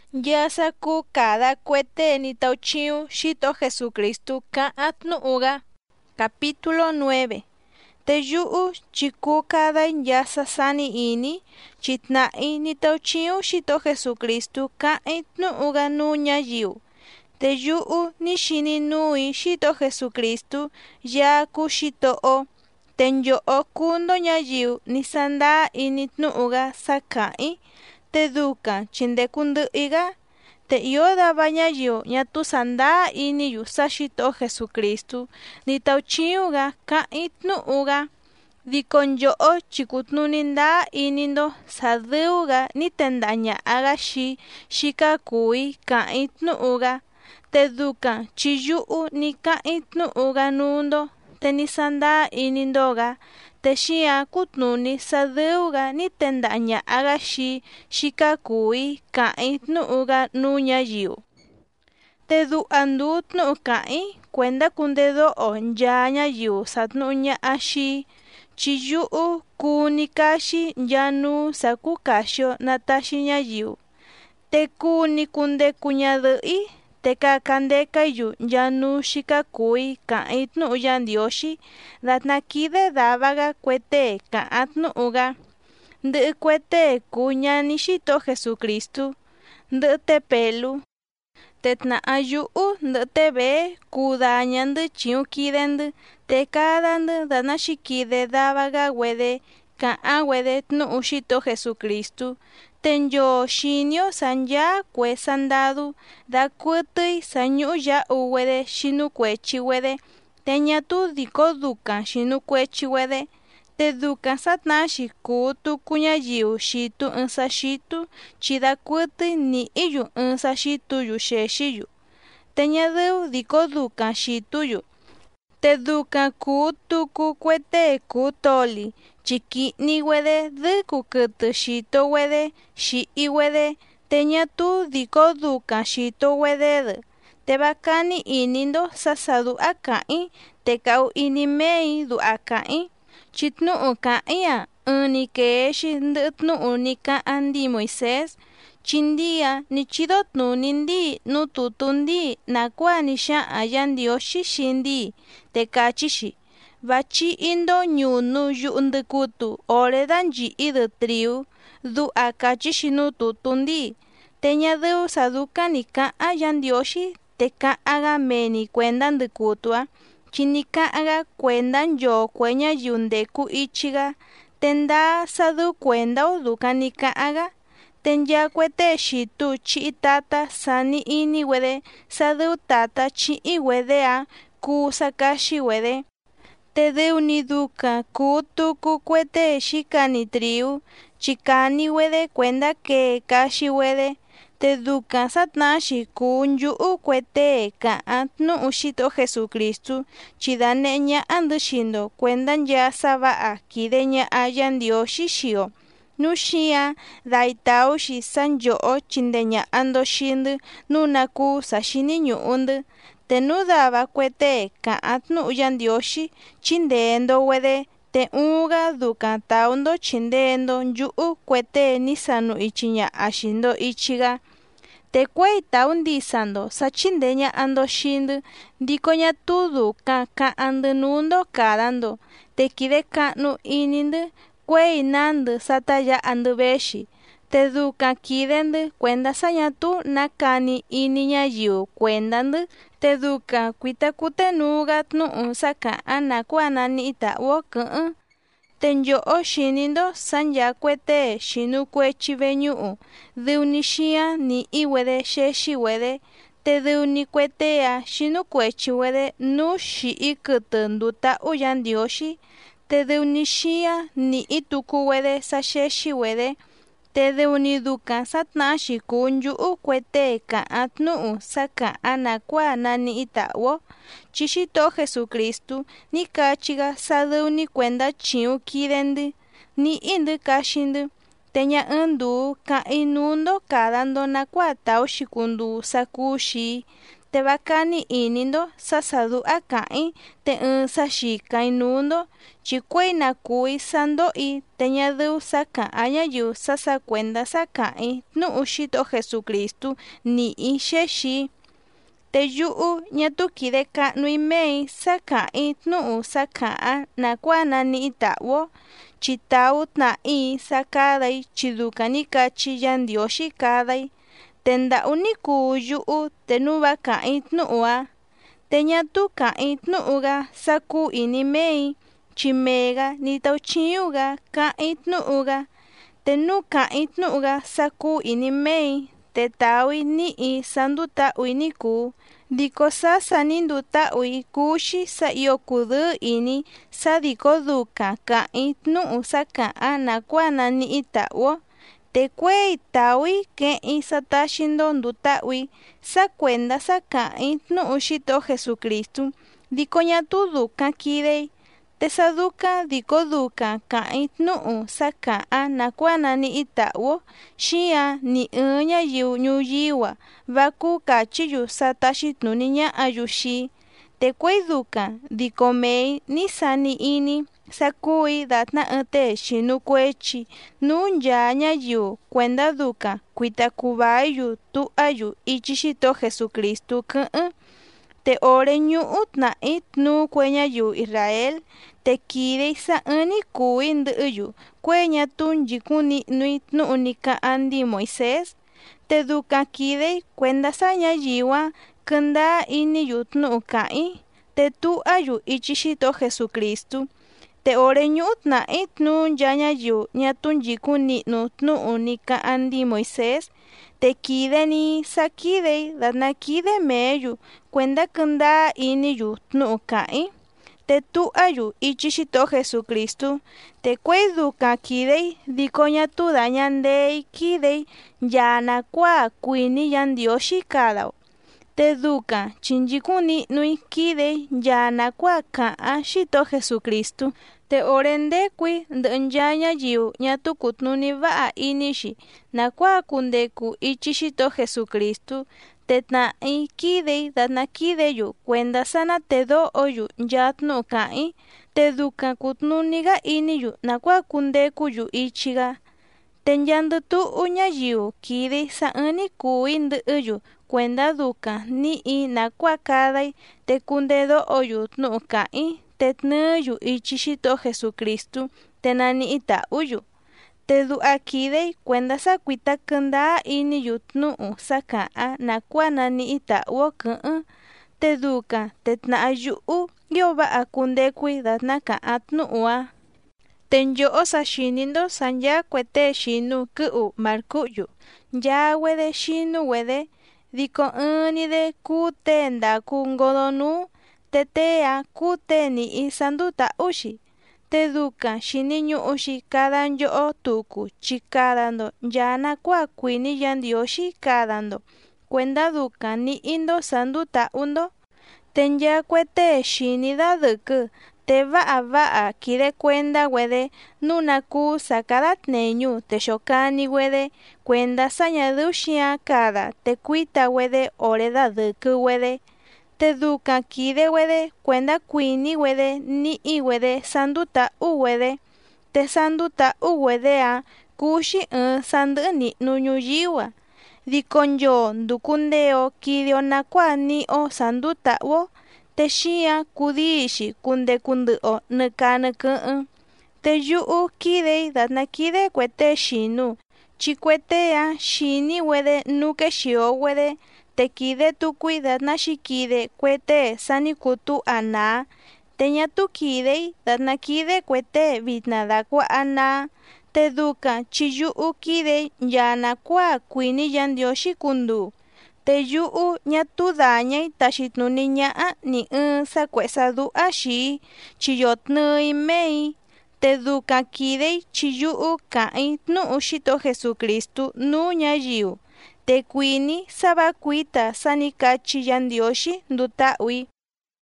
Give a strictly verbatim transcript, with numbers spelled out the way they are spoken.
Yasaku cada cuete ni tauchiu shito Jesucristo ka atnuuga. Capítulo nueve. Teyuu chiku cada yasa sani ini chitnai ni tauchiu shito Jesucristo ka atnuuga nunya yiu. Teyuu ni shini nui shito Jesucristo yaku shito o. Tenyo o kundo nyayiu ni sanda ini tnuuga sakai. Te duka chinde kundu iga te yoda bañayo ñatu sanda ini yusashito Jesucristo ni tauchiuga ka itnu uga dikonyo o chikutnuninda inindo saduga ni tendaña agashi shikakui ka itnu uga te duka chiyuu ni ka itnu uga nundo te ni sanda inindoga Teshia kutnuni sadeuga ni tendaña agashi shikakui kai tnuuga nunya yiu. Te du andu tnu kai kwenda kundedo o nyaña yiu satnuña ashi chiyuu kunikashi yanu sakukasho natashi nya yiu. Te kuni kunde kuñadui te kakandeka yu yanu shikakui ka itnu yandioshi datna kide dabaga kwete ka atnu uga ndu kwete kuña nishito Jesucristo ndu te pelu tetna ayu ndu te be kudaña ndu chiu kidendu te kada ndu dana shikide dabaga wede ka awede tnu ushito Jesucristo tenyo shinyo sanya kwe sandadu da kutui sanyu ya uwede shinu kwechi wede tenya tu diko duka shinu kwechi wede te duka satna shiku tu kunya yiu shitu unsa shitu chida kutui ni iyu unsa shitu yu sheshiyu tenya deu diko duka shitu yu te duka ku tuku kwete ku toli chiki ni wede duku kutu shito wede shi i wede tenya tu diko duka shito wede te bakani inindo sasadu akai te kau ini mei du akai chitnu ukai a uni ke shi ndutnu unika andi Moisés chindia ni chidot nu nindi nu tutundi na kwa nisha ayandio shishindi te kachishi bachi indo nyunu yundekutu oredanji idu triu du akachishi nu tutundi tenya deu saduka nika ayandioshi te ka aga meni kwenda ndekutua chinika aga kwenda yo kwenya yundeku ichiga tenda sadu kwenda uduka nika aga tenya kwete shitu chi tata sani ini wede sadu tata chi i wede a ku sakashi wede te deu ni duka ku tuku kwete shikani triu chikani wede kwenda ke kashi wede te duka satnashi kunyu kwete ka atnu ushito Jesucristo chidaneña andushindo kwenda ya saba akideña ayandio shishio nushia daitao shi sanyo chindeña andoshindu nunaku sashini nyundu tenudaba kwete ka atnu yandioshi chindendo wede te uga duka taundo chindendo yu kwete nisanu ichiña ashindo ichiga te kwei taundisando sachindeña andoshindu dikoña tudu ka ka andu nundo kadando te kide kanu inindu kwei nandu sataya andu beshi te duka kidendu kwenda sañatu nakani iniña yiu kwendandu te duka kuita kutenuga tnu unsaka anakua nani ita woku tenyo o shinindo sanya kwete shinu kwechi beñu deunishia ni iwede sheshi wede te deuni kwetea shinu kwechi wede nu shi ikutunduta uyandioshi te deunishia ni ituku wede sasheshi wede te deuni duka satnashi kunyu kwete ka atnu saka anakua nani itawo chishito Jesucristo ni kachiga sadeuni kwenda chiu kidendi ni indu kashindu tenya undu ka inundo kadando nakua tau shikundu sakushi te bakani inindo sasadu akai te un sashika inundo chikwe na kui sando i te ñadu saka añayu sasa kwenda sakai nu ushito Jesucristo ni isheshi te yu'u ñatukide ka'nu imei sakai nu sakaa na kuana ni itawo chitau tna'i sakadai chidukani kachi yandioshi kadai tenda uniku yu'u te nuba kai tnu'a te ñatu kai tnu'uga saku inimei chimega ni tauchiuga kai tnu'uga te nu kai tnu'uga saku inimei te tawi ni'i sanduta uiniku diko sasa ninduta ui kushi sa iyo kudu ini sa diko duka kai tnu'u sakaa na kuana ni itawo te kwe tawi ke'i satashindo ndutawi sa kwenda sakai tnu'u shito Jesucristo diko ñatu duka kidei te saduka diko duka kai tnu'u sakaa na kuana ni itawo shia ni ɨn ñayiu ñuyiwa vaku kachiyu satashitnuni ña'ayuxi te kwe duka diko mei ni sani ini sakui datna ɨn te xinukuechi nunya ñayiu kwenda duka kuita kuvayu tu'ayu ichi shito Jesucristo kɨ'ɨn te ore ñu'u tna'i tnu kue ñayiu Israel te kidei sa ɨn ni kui ndɨ'ɨyu kue ñatu nyikun ni'nui tnu'u ni ka'an ndi Moisés te duka kidei kwenda sa ñayiwa kɨnda iniyu tnu'u ka'i te tu'ayu ichi shito Jesucristo te ore ñu'u tna'i tnu nya ñayiu ñatu nyikun ni'nu tnu'u ni ka'an ndi Moisés te kideni sa kidei datna kide meyu kwenda kɨnda iniyu tnu'u ka'i te tu'ayu ichi shito Jesucristo te kue duka kidei diko ñatu da ñandei kidei yana kua kuini yandioshi kadao te duka chinyikun ni'nui kidei yana kua ka'an shito Jesucristo te ore ndekui ndɨ'ɨ nya ñayiu ñatu kutnuni va'a inixi nakua kundeku ichi shito Jesucristo te tna'i kidei datna kideyu kwenda sana te do'oyu nya tnu'u ka'i te duka kutnuniga iniyu nakua kundekuyu ichiga te nyandu tu'u ñayiu kidei sa ɨn ni kui ndɨ'ɨyu kwenda duka ni'i nakua kadai te kunde do'oyu tnu'u ka'i te tnɨyu ichi shito Jesucristo te nani'i ta'uyu te du'a kidei kwenda sa kuita kɨnda iniyu tnu'u sakaa nakua nani'i ta'uo kɨ'ɨn te duka te tna'a yu'u iyo va'a kundekui datna ka'an tnu'u'a te nyo'o saxinindo sa nya kuete xinu kɨ'u marku'yu nyawede xinuwede diko ɨnide kute ndaku ngodonu tetea kute ni'i sanduta'uxi te duka xiniñu'uxi kada nyo'o tuku chikadando yana kua kuini yandioxi kadando kwenda duka ni'indo sanduta'undo te nya kuete xinida dɨkɨ te va'a va'a kide kwenda wede nuna ku sakada tneñu te xokani wede kwenda sa ñadɨu xia kada te kuita wede ore dadɨkɨ wede te duka kide wede kwenda kuini wede ni'i wede sanduta'u wede te sanduta'u wede'a kuxi ɨn sandɨ'ɨ ni'nu ñuyiwa diko nyo ndukundeo kidio nakua ni'o sanduta'uo te xia kudixi kundeku ndɨ'ɨo nɨka nɨkɨ'ɨn te yu'u kidei datna kide kuete xinu chikuetea xini wede nuke xio wede te kide tukui datna xikide kuete sani kutu'a naá te ñatu kidei datna kide kuete vitna dakua'a naá te duka chiyu'u kidei yana kua kuini yandioxi kundu te yu'u ñatu dañai taxitnuni ña'a ni ɨn sakue sadu'a xii chiyotnɨi mei te duka kidei chiyu'u ka'i tnu'u shito Jesucristo nu ñayiu te kuini sava kuita sani kachi yandioxi nduta'ui